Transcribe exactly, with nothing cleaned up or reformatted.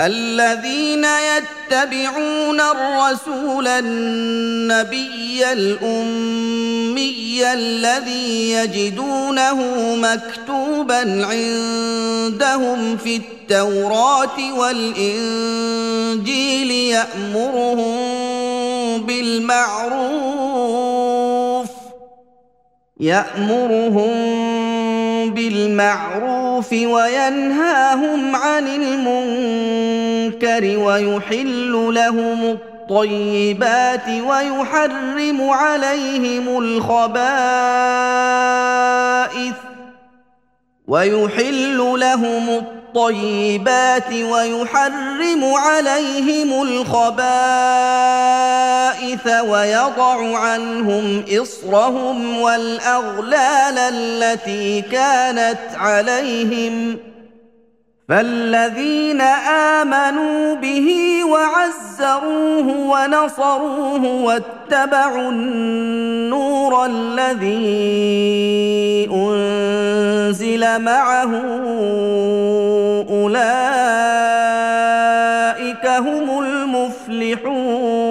الذين يتبعون الرسول النبي الأمي الذي يجدونه مكتوبا عندهم في التوراة والإنجيل يأمرهم بالمعروف يأمرهم بالمعروف وينهاهم عن المنكر ويحل لهم الطيبات ويحرم عليهم الخبائث ويحل لهم الطيبات ويحرم عليهم الخبائث ويضع عنهم إصرهم والأغلال التي كانت عليهم فالذين آمنوا به وعزروه ونصروه واتبعوا النور الذي أنزل معه أولئك هم المفلحون.